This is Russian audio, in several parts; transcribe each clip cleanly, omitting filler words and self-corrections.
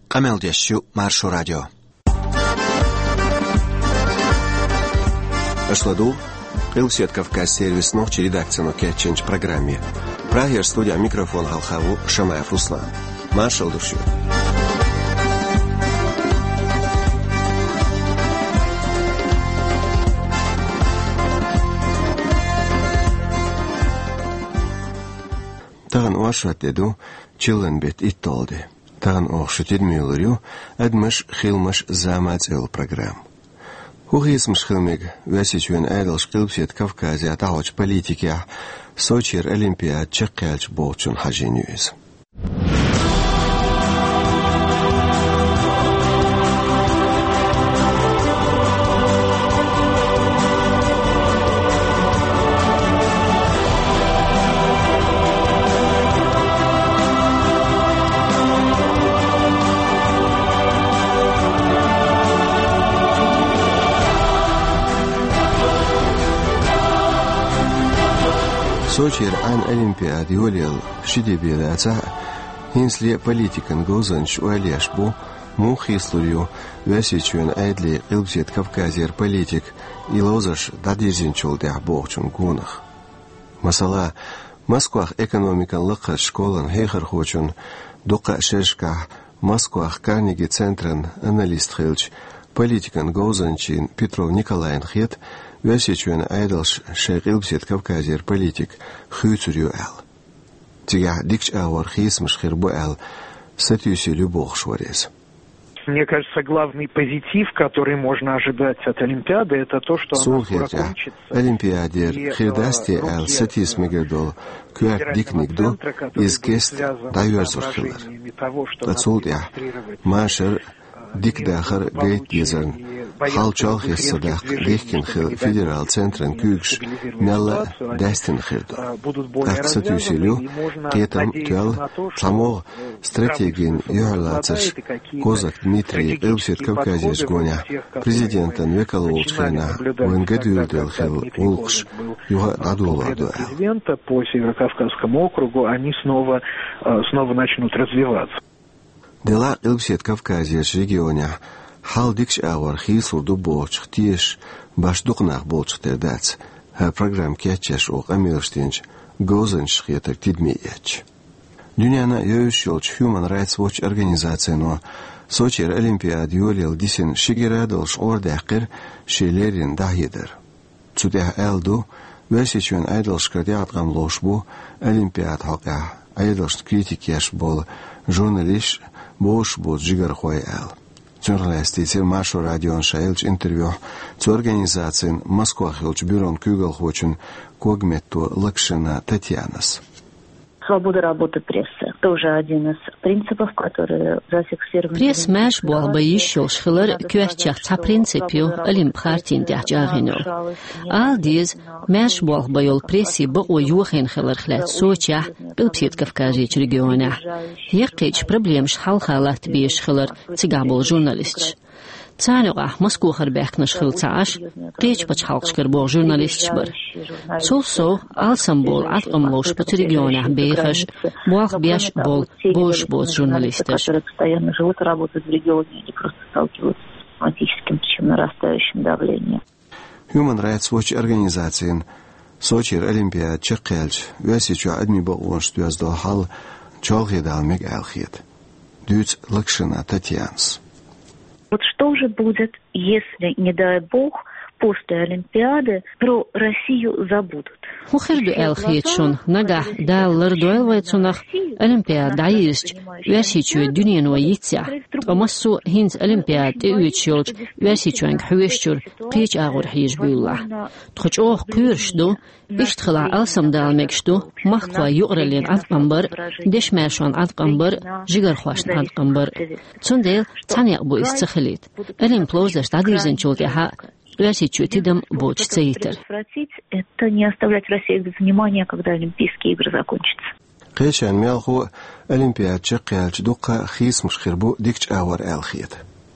Qameldeshu Marsho Radio. Ашладу Qilsiet Kavkaz servis nokçi redakciyonu keçinç programmi. Praher studia mikrofon Halxavu Shamayev Ruslan. Marshal Dushu. Tağın oşrat dedu çılın bet ittoldu. Tağın oxşuted müylürü admış xilmış zamats el program. Хугисмш хилмиг весичвен айдалш Qilsiet Kavkazia tahoch политике Сочир Олимпиад чеккалч болчун хажинюз. Сочир ан Олимпиад юлил шидебилаца хинсли политикан гозанч уалешбу мухислурю весичвен айдли Qilsiet Kavkazia политик илозаш дадирзинчолдя болчун гунах. Масала Москвах экономикан лыкыш школан хейхар хочун дука шешка Москвах Карнеги центран аналист хилч политикан гозанчин Петров Николаин хет весичвен айдалш Qilsiet Kavkazia политик хютурю ал. Тига дикч авар хисмш хирбу ал сатюси любох шварез. Мне кажется, главный позитив, который можно ожидать от Олимпиады, это то, что она скоро кончится. Олимпиадер хирдасти ал сатис мегердол куак дикникду из гест дайверсурхилар. Тацулдя машер дикдахар гейтгезерн халчал хиссадах гейхкинхил федерал центрен кюгш мелла дастинхирду. Акцатюсилю кетам тюал тламо стратегин юрлацаш Козак Дмитрий Qilsiet Kavkazia сгоня президентан векалолчхена уенгадюлдел хил улкш юга дадуладу. Президента по Северокавказскому округу они снова начнут развиваться. Дела Qilsiet Kavkazia регионе хал дикш авар хисурду болчх тиеш башдукнах болчхтердац. Программ кетчеш оқ амирштинч гозанч хетер тидмеяч. Дюняна ёйшёлч Human Rights Watch организацияно Сочир Олимпиад юлил дисин шигерадолш ордақыр шейлерин дахидер. Цудях элду весичвен айдалш кардиатгам лошбу Олимпиад хақа айдалш критикеш бол журналист бош бол жигар хой эл. Журналистицер Marsho радион шайлч интервью цу организациян Москва хилч бюрон кюгал хочун когметто Лакшина Татьянас. Свобода работы прессы. Тоже один из принципов, которые зафиксированы. Пресс мэш болба еще шхилар кюэчах ца принципию Олимпхартин дяхджагину. Алдиз мэш болба йол пресси бо юхин хилар хлят Соча Qilsiet Kavkazia региона. Якич проблем шхалхалат биш хилар цигабол журналист. Цануга Москва харбекнаш хилцааш qeech bach halqshkar bo журналист бар. Цусо алсамбол атqamlosh по региона бейхаш буах бяш бол бош боз журналисташ. Которые постоянно живут и работают в регионе, они просто сталкиваются с автоматическим нарастающим давлением. Human Rights Watch организациян Сочир Олимпиад чеккалч весичу адми боғонш дуяздо хал чолхидалмег алхит. Дюц Лакшина Татьянс. Вот что же будет, если, не дай бог, после Олимпиады про Россию забудут? Хухирду элхиетшун нага даллар дуэлвайцунах Олимпиад дайирсч весичу дюньяну яйця. Томассу хинз Олимпиад тюичёлч весичуанг хвещур qeech агур хижбюлла. Тхоч ох кюршду иштхла алсам далмекшду махтва югралин атqambar дешмашан атqambar жигархвашн атqambar. Цундел цаняк бу исцхилит. Олимплозаш дадирзенчултяха весичу тидам боч цейтер. Это не оставлять Россию без внимания, когда Олимпийские игры закончатся. قيشان ميالخو أولمبياد شقيالش دوقا خيس مشخربو ديكش آور آلخيت.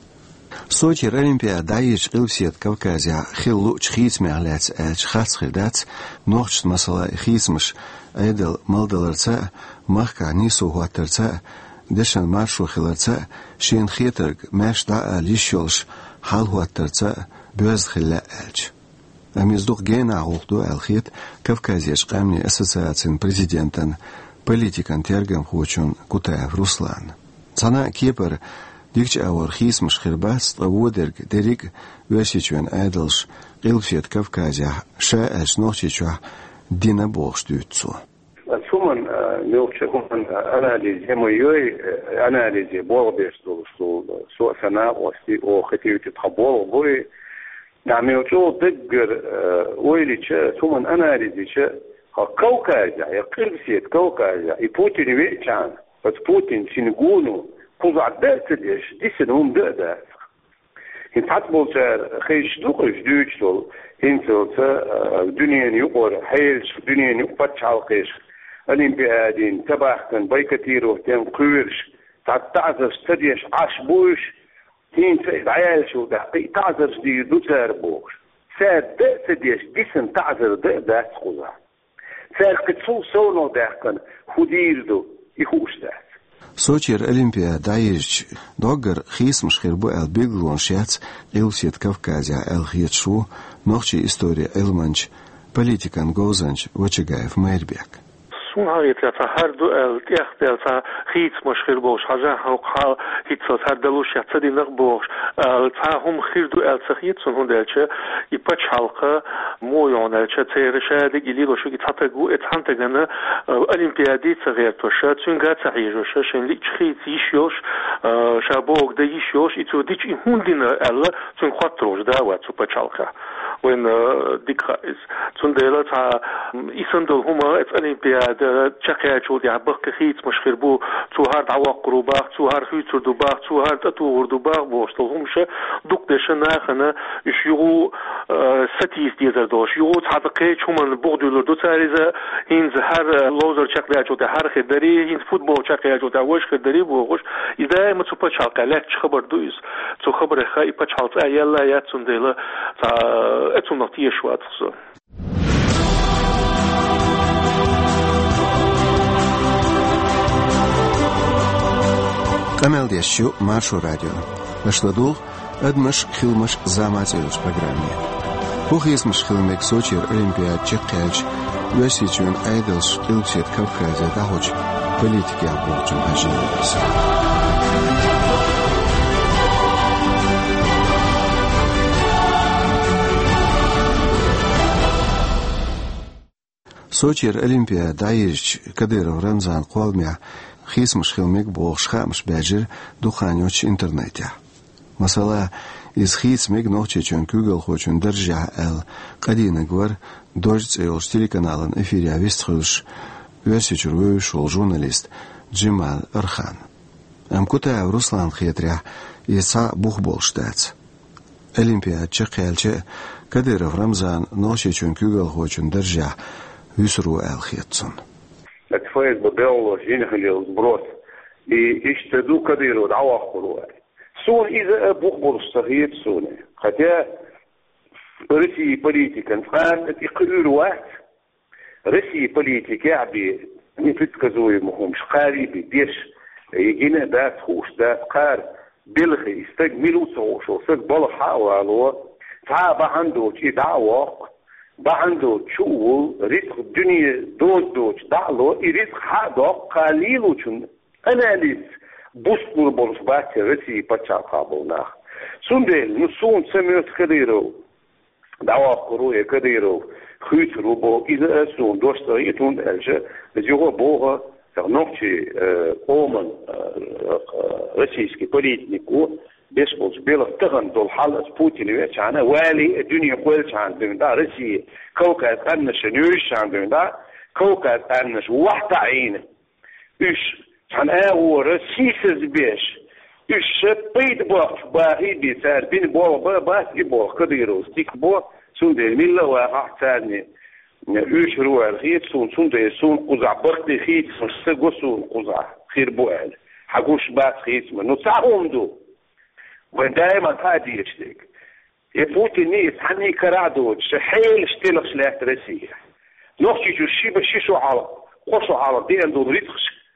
Сочир Олимпиад дайич Qilsiet Kavkazia خلو خيس معلات خاص خردات نوخش مسألة خيسمش أيدل مالدلرتا مخكا نيسو هواترتا دشان مارشو خلرتا شين خيترق ماش دا ليشولش حال هو الترتا بوز خلا ألج أميزدوق جينا عقدو الخيط كافكازيش قامني أساسياتين بريزيدنتن политикан тергам хочун Кутаев Руслан. Цана кипер дикч авархис мшхирбаст аводерг дерик весичвен айдалш илфет Кавказя ша ашнохчичва дина богштуцу. Суман мелчехун анализе моей анализе болбешту что сана ости о хотите табол бой намелчо дэггер ойличе суман анализиче Кавказя, я кырсет Кавказя, и Путин вечан, вот Путин сингуну, кузадется лишь, десятым да. И так больше хейшдук ждучтол, инцелца дунья не упор, хейлш дунья не упачалкеш, олимпиадин, табахтан, байкатиров, тем курш, так тазер стадиш ашбуш, инцел аялшу да, и тазер ди дуцер буш. Сад стадиш десен тазер да скуза. Церкву соно дехкан худирду и хуштас. Сочир Олимпия даирч доггер хисм шхирбу элбиглон шец илсет Кавказя элхиетшу нохчи история элманч политикан гозанч вачагаев Майрбек. سون هایت هر دو اختیار تا خیت مشکل باش هزار حال هیچ هر دلوش یادی نباش تا هم خیر دو التخیت سون هندلچه ایپاچ حلقه مویان الچه تیرشه دیگلی روشی تاتگو اتهانتگنه المپیادی تغییر توشه چون گات تغییرشه شنلی خیتیشیوش شابوک دیشیوش ایتو دیچ این هندینه ال چون خاطروش دعوت تو پاچ حلقه وین دیکایز چون دیلا تا ایسندل هما ات المپیاد چقدر شو دی عبق خیت مشکل بو تو هر دعوا باغ تو هر خیت دو باغ تو هر تو باغ بوشتهم شه دکترش نخنه یو ستیز دیگر داشت یو تعبقه چون بودول دو تاریزه این هر لوزر چقدر شو هر خدری این فوتبال چقدر شو داوش خدری بوش ایده ما تو پچ حلقه خبر دویز تو خبر خای پچ حلقه یلا یا تندله تا اتون نتیجه شو اتخذ Камел дещу маршу радио. Нашладул адмаш хилмаш заматилус программе. Пухизмаш хилмек сочир олимпиад чеккач весичун айдалш илксет Кавказя дахоч политики аборчун ажинес. Сочир олимпиад даирч Кадыров Рамзан Куалмя خيسمش خيلمك بوخش خامش باجر دخانيوش انترنتيا مثلا из خيسمك نوچه چون كوغل خوچون درجه ال قدينا گور دوج ايوش телеканалын эфире авестхылш весичурвы шол журналист Джимал Архан амкута Руслан Хетря иса бухболштац олимпиад чекелче Кадыров Рамзан нوچه چون كوغل خوچون درجه висру эл хетсон اتفايز ببيعوا جينخلي وزبروت يشتدوا كبير ودعوا خلوه سون إذا بخبر الصغير سوني خطيا رسي بوليتيكا فقالت يقرر واحد رسي بوليتيكا عبي نفت كزوي مهم شقاري ديش يجينا دات خوش دات قار بلغي يستجملوا سوشو سك بلحا والو تعب عنده شي دعوة بعندو شو رزق الدنيا دوش دعلو رزق هذا قليل وشن أناليز بوستور بولشبات رسي بتشا قابونا سندل نسون سميت كديرو دعوة قروية كديرو خيط روبو إذا أسون دوشتريتون ألجا بزيوه بوها نوكشي أومن رسيسكي بوليتنيكو بيسبولز بيلا تغن دول حالة بوتين ويتشانا والي الدنيا قويل شان دون دا رسي كوكا أنش نيوش شان دون دا كوكا أنش واحدة عين إيش شان أهو رسيسز بيش إيش بيد بوف باهي بيسار بين بوا باس بوا قديرو ستيك بوا سون دي الميلا واحد سارني إيش روح الخيط سون دي سون قزع بختي خيط سنسقو سون قزع خير بوال حقوش باس خيط منو تعهم دو ودائما هذه يشتك يفوت الناس حني كرادو شحيل اشتلق شلات رسيه نوخشي جو شي بشي شو على خوشو على دين دون ريتخش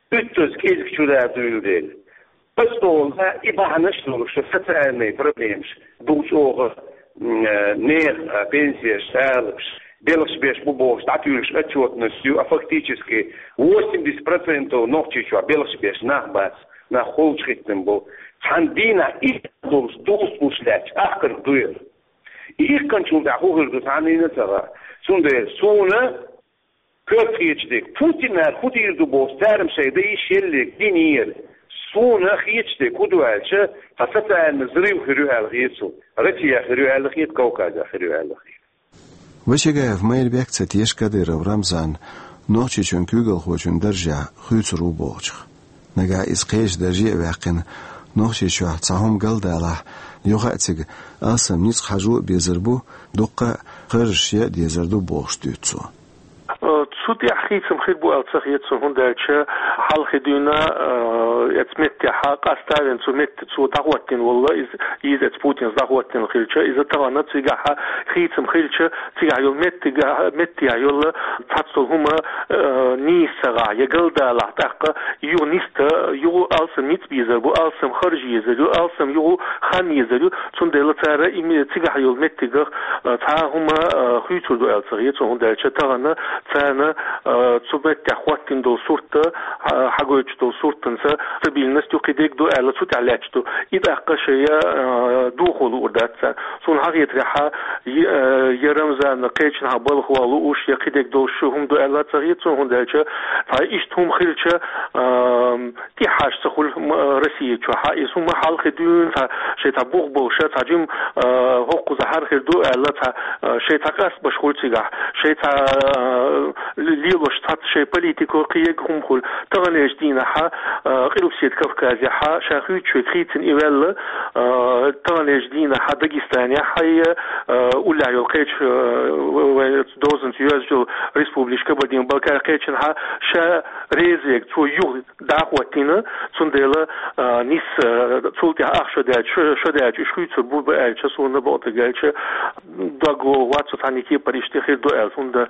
300 كيزك شو ده دول بس دولها إباحنش دولش فتعاني проблемش دوش أوغ نير пенсия сталкш белых беш бубош татюш отчетностью а фактически 80% ногчичу белых беш нахбас на холчхитным был цандина и дулс пушлять ахкар дуер их кончул да хогер цандина цара сунде суна kötgeyçdik Putinler Putin du boş derim şeyde işellik diniyel سونا خيتشتي كودو عالشا فستا نزريو خيرو عالغيتسو رتيا خيرو عالغيت كوكادا خيرو عالغيت وشيغا في مايل بيك تساتيش كادير ورمزان نوچي چون كوغل خوچون درجا خويت رو بوچ نگا اسقيش درجي واقن نوچي شو تساهم قلدالا يوغاتيغ اسم نيس خاجو بيزربو دوقا قرشيا ديزردو بوش دوتسو سود يحيي سمخير بو ألصقيت سهون دالشة حلقة دونا يتمت حق أستعلن سمت سو تقوتين والله إذا تبوتين تقوتين خيرشة إذا تغنى تيجا خيت سمخيرشة تيجا يول مت يول تحصل هما نيسرا يقل دالع تحقق يو نيستا يو ألسم ميت بيزربو ألسم خرج يزرو ألسم يو خان يزرو سون دالة ترى إمي تيجا يول مت تيجا تا هما خيتور دو ألصقيت سهون دالشة تغنى تانا سبت تحوتين دو صورته حاجوش دو صورتنسا стабильность وقديك دو على صوت علاجته إذا قشيا دوخل وردات سون حقيقة رح يرمزان قيتشنا بالخ والو وش يقديك دو شهم دو على صغير سون هندالشة فايشتهم خيرشة تي حاج تقول رسية شو حاسهم حلقة دون شيء تبوغ بوشة تجيم حق زهر خير دو على شيء تقاس بشخول تيجا شيء ليلوش تحت شيء بوليتيكو قيق هم خل تغنيش دينها قلوبسية كافكازيا ها شاخوت شو خيتن إيوال تغنيش دينها داغستانيا حي ولا يلقيتش دوزن تيوزجو ريسبوبليشكا بدين بالكار قيتشنها شا ريزيك تو يو داخوتينا تنديلا نيس تولتي أخشى داج شو داج شويت بوب ألش سونا بوت جالش داغو واتس ثانيكي بريشتي خير دو ألفون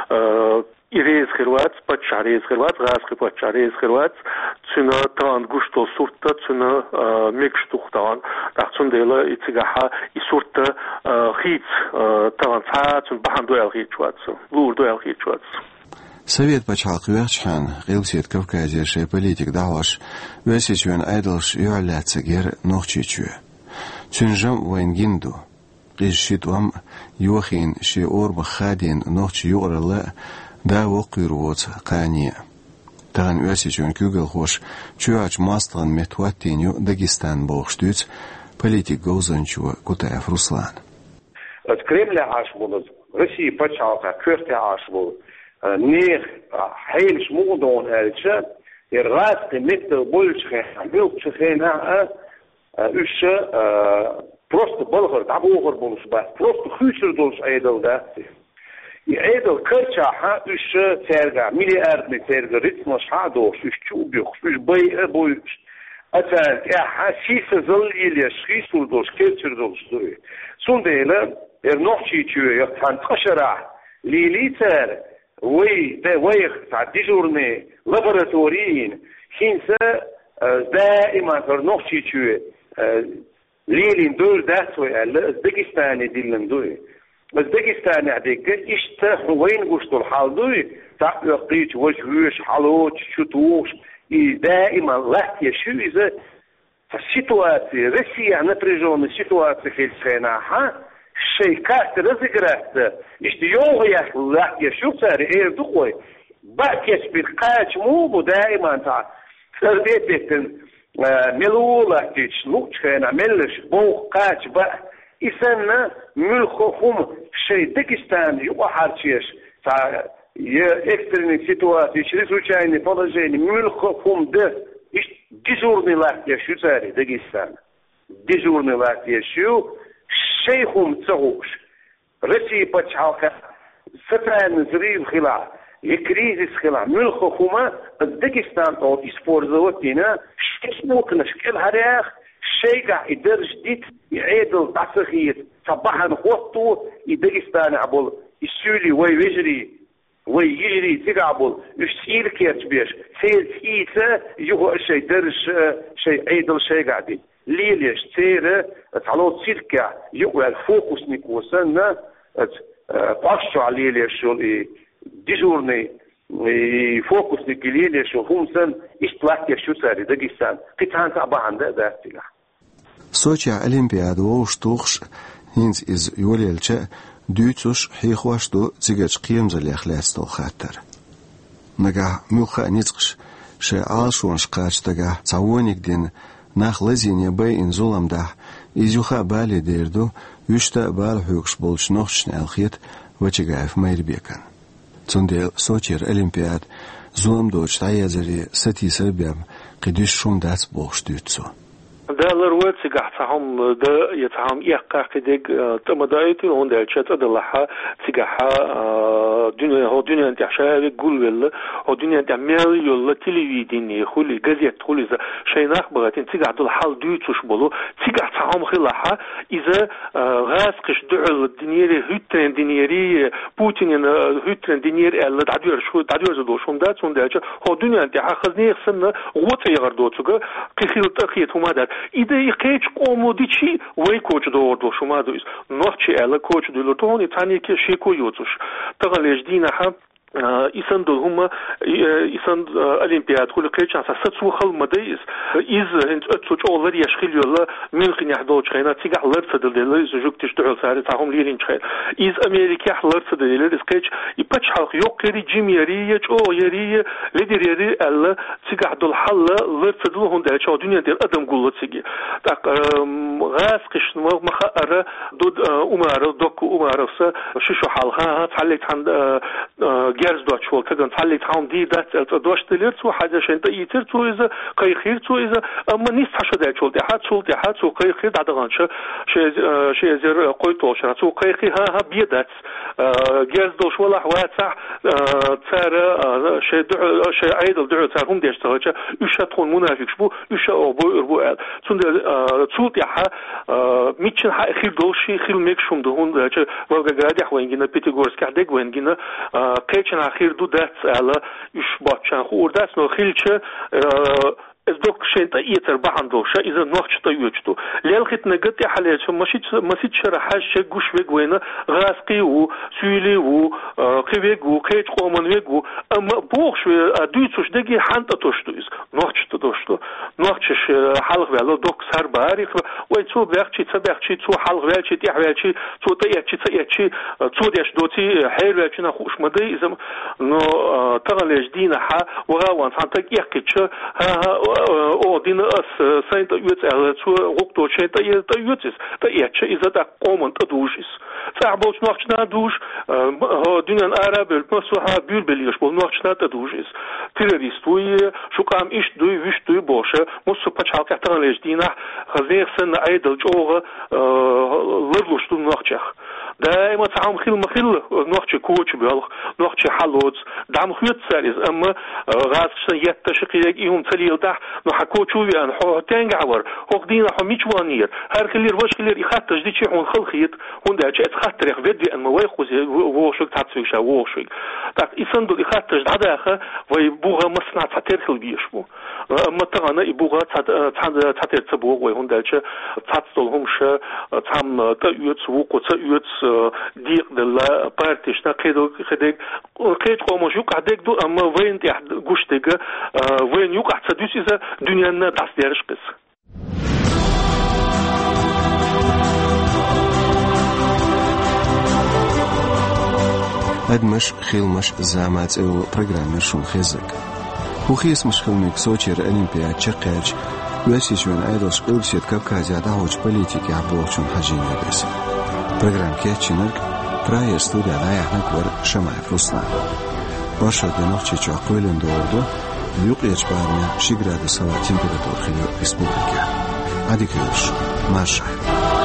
إيريز خيروات بتشاريز خيروات غاز بتشاريز خيروات تنا تان غشتو صورتا تنا ميكشتوخ تان تحسن ديلا يتجاها يصورتا خيت تان ساعات بحندو الخيتشوات لوردو الخيتشوات Совет Пачалквячхан, Гилсет Кавказия шей политик даваш, весичвен айдалш юаляца гер нохчичу. Чунжам вайнгинду, Гишитвам юахин ши орба хадин нохчи юграла, да вокирвоц қания. Таган весичвен кюгел хош, чуач мастлан метуаттиню Дагестан бохштуц, политик гоузанчуа Кутаев Руслан. От Кремля аж будут, России Пачалка, Кёрте аж будут. نير حيل شمودون هالشيء الراس قمت بولشخين بولشخين إيش просто بلغر تعبوغر بولش بس просто خيشر دولش أيدل ده يأيدل كرشة ها إيش ترجع مليارد ترجع رتمش هادوش إيش شوبيخ إيش بيع بولش أتان كه شيء زل إليش خيشر دولش كرشر دولش دوي سنديلا نوحشي تشوي يقطن تشرع ليليتر وي ديجورني لابوراتوريين حينسا دائما فرنوخشي تشوي ليلين دور داتوي الأزبكستاني ديلن دوي الأزبكستاني عديك إشتا وين قشتو الحال دوي تقيت وجهوش حالوش شتوش دائما لحتيا شو إذا السيتواتي روسيا напряженная ситуация في السنة شيء كات رزقرات اشتيوغيا لا يشوف ساري دقوي باكيس بالقاش مو دائما تاع سربيتن ملولا تيش لوتشنا ملش بو قاش با إسنا ملخهم شيء داغستان يوحرتيش تاع экстренной ситуации чрезвычайное положение ملخهم ده дежурный ла يشوف ساري داغستان دежурный ла يشوف شيخهم تغوش رسي بتشالك ستران زريب خلا يكريزيس خلا ملخوما داغستان تو اسبورزوتينا شيخ نشكل هريخ شيغا يدرج ديت يعيدل تصخيت صباحا خوتو داغستان عبول السولي ويجري ويجري تقابل يشتيل كيت بيش سيل إيسا يهو شيء درش شيء عيدل شيء قاعدين ليش تيرة تعالوا تسيركا يقوى الفوكس نيكوسنا باشو عليه ليش ديجورني فوكس نيكلي ليش هم سن إشتلاك شو ساري دقيستان قطعان تابع عنده ذاتنا سوتشا أولمبياد وشتوخش هينز إز يوليلشا دوتوش حيخواش دو تيجاش قيم زلي أخلاص دو خاطر نجا موخا نيتقش شيء عاشونش قاش تجا تعونيك دين ناخ لزين يبي إن ظلم ده إزيوخا بالي ديردو يشتا بالحوكش بولش نوخش نالخيت وتجاف ما يربيكن تندل سوتشير أولمبياد ظلم دوش تعيزري ستي سبب قديش شون دات بوخش دوتسو ده الرواد سجحتهم ده يتهم يقع كديك تمدايتي هون ده شت أدلها سجحها دنيا انت عشان يقول ولا أو دنيا انت ميل يلا تلفزيوني خلي جزيت خلي شيء نخبرتين سجح دل حال دوتش بلو سجحتهم خلاها إذا غاسقش دعل الدنيا هترن دنيا بوتين هترن دنيا اللي تعدير زدوشون ده تون ده هو دنيا انت حخزني خسنا غوت يغردوتوجا كخيل تأخيت هما ده إذا يكيش قوموديشي وي كوش دور شما دويس نوحشي ألا كوش دولو توني تاني كشيكو يوتوش تغليش دينها إسان دول هما إسان أولمبياد كل كيش عسى ستسو خل مدايس إذا هنت أتسوش أولاد يشخيل يلا من خين يحدوش خينا تيجا لرت دل إذا جوك تشتغل سعر تعهم ليلين خير إذا أمريكا لرت دل إذا كيش يبتش حق يوكري جيميري أو يري لدي يري ألا تيجا دل حل لرت دل هون ده شو دنيا دل أدم قلة تيجي تاك غاز قش مخأرة دود أمارة دوك أمارة شو حالها تعليت عند جرز دوتش وقت كان تعليت عم دي ده دوش تليرت وحاجة شنطة يترت وإذا قيخيرت وإذا أما نيست حشو ده شو ده حد شو قيخير ده غانش شيء زر قيتوش شو قيخي ها بيدات جرز دوش ولا حوات صح ترى شيء عيد دعوة ترهم ديش تهجة يشتون منافق شبو أبو إربوال تون تصوت يحا ميتشن حا خير دوشي خير ميكشوم دهون ده وقا قاعد وين جينا بيتيغورس كعدك وين جينا قيتشن أخير دو دات على يشباتشان خور دات نو خيلشة دوك شنطة يتر بعندوشة إذا نوخش تيوجتو لالخت نجت حالات مشيت شرحاش شجوش وجوينا غاسقي وسولي وكيفيج وكيج قومن وجو أما بوخش دوتش دقي حنطة توشتويز نوخش تدوشتو نوخش حلق ولا دوك سر باريخ ويتو بيرشي تبيرشي تو حلق ويرشي تيحويرشي تو تيرشي تو ديش دوتي حير ويرشي نخوش مدي إذا نو تغليش دينا حا وغاوان سانتك يحكيش ها أو دين أس سين تيوت على شو وقتو شين تيوتس تيأتش إذا تقومن تدوشيس تعبوش نوخشنا دوش ها دنيا العرب المسوحة بيلبليش بول نوخشنا تدوشيس تيريستوي شو كام إيش دوي ويش دوي بوشة مصو بتشالك تغليش دينا خزير سن عيدل جوغ لرلوش دو نوخشخ دائما تعام خيل مخيل نوخش كوتش بيالخ نوخش حلوت دعم خيوت سالز أما غاسشن يتشقيق إيهم تليل ده نحكوتشو بيان حو تنجعور هقدينا حو ميشوانير هر كلير وش كلير يخات تجديد شيء هون خلخيت هون ده شيء تخات تاريخ فيدي أن مواقف ووشك تعطيك شا ووشك تاك يسندو يخات تجد عداخة ويبوها مصنع تعتير خل بيشبو أما تغانا يبوها تعتير تبوغ ويهون ده شيء تعطلهمش تعم تأيوت وقو تأيوت ديق دلا بارتيشنا خديك قيد قومش يقع ديك دو أما وين تحت قوش ديك وين يقع تدوس إذا دنيانا داس ديرش قص أدمش خيلمش زعمات أو برنامج شون خزك وخيس مش خلمك سوتشير أولمبياد شقاج واسيش وين أيضاش قلسيت كابكازيا داوج بوليتيكي عبوغشون حجينا بس برنامج كيتشنك براير ستوديا رايحنك ور شماي فلسطان باشا دنوخشي چاقويلن دوردو يوقيج بارنا شي градусова температура خليو республики. Адикелш, Маша.